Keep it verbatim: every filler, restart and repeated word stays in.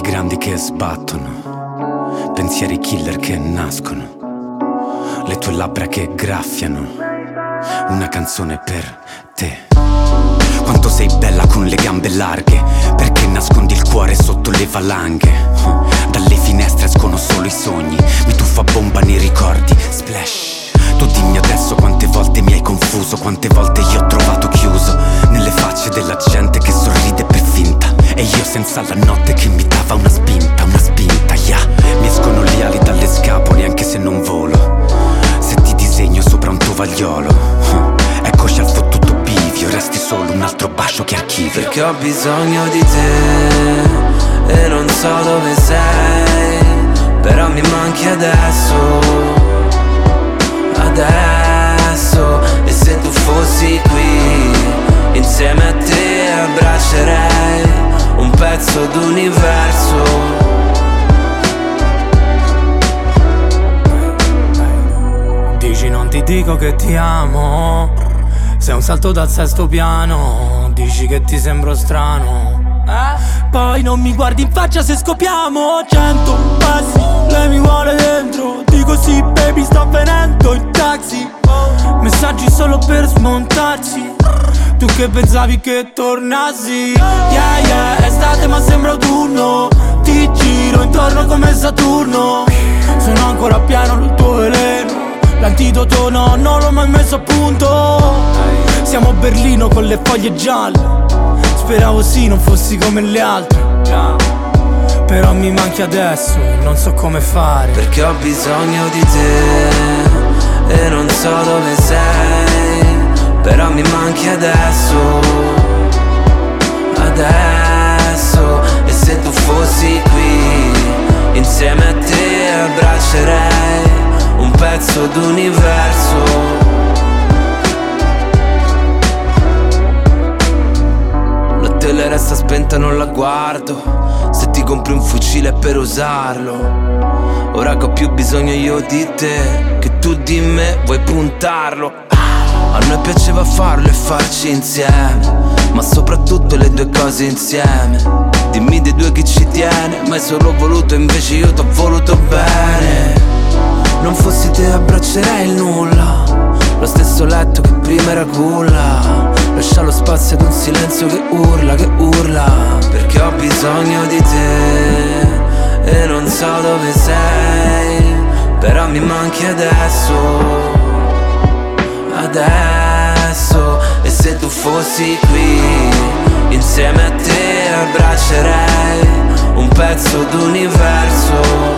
grandi che sbattono, pensieri killer che nascono, le tue labbra che graffiano, una canzone per te. Quanto sei bella con le gambe larghe, perché nascondi il cuore sotto le valanghe. Dalle finestre escono solo i sogni, mi tuffa bomba nei ricordi, splash. Tu dimmi adesso quante volte mi hai confuso, quante volte io ho trovato chiuso nelle facce della gente che sorride per finta, e io senza la notte che mi dava una spinta, una spinta, yeah. Mi escono le ali dalle scapole anche se non volo, se ti disegno sopra un tovagliolo, eccoci al fottuto bivio, resti solo un altro bacio che archivio. Perché ho bisogno di te e non so dove sei, però mi manchi adesso, adesso. E se tu fossi qui, insieme a te abbraccerei un pezzo d'universo. Dici non ti dico che ti amo, sei un salto dal sesto piano. Dici che ti sembro strano, eh? Poi non mi guardi in faccia se scopiamo. Cento passi, lei mi vuole dentro. Dico sì baby, sto avvenendo in taxi, messaggi solo per smontarci. Tu che pensavi che tornassi, yeah yeah, estate ma sembra autunno. Ti giro intorno come Saturno, sono ancora pieno del tuo veleno. L'antidoto no, non l'ho mai messo a punto. Siamo a Berlino con le foglie gialle, speravo sì non fossi come le altre, però mi manchi adesso, non so come fare. Perché ho bisogno di te e non so dove sei, però mi manchi adesso, adesso. E se tu fossi qui, insieme a te abbraccerei un pezzo d'universo. La tele resta spenta, non la guardo. Se ti compri un fucile per usarlo, ora che ho più bisogno io di te che tu di me vuoi puntarlo. A noi piaceva farlo e farci insieme, ma soprattutto le due cose insieme. Dimmi dei due chi ci tiene, ma hai solo voluto, invece io t'ho voluto bene. Non fossi te abbraccerei il nulla, lo stesso letto che prima era culla. Lascia lo spazio ad un silenzio che urla, che urla. Perché ho bisogno di te e non so dove sei, però mi manchi adesso, adesso. E se tu fossi qui, insieme a te abbraccerei un pezzo d'universo.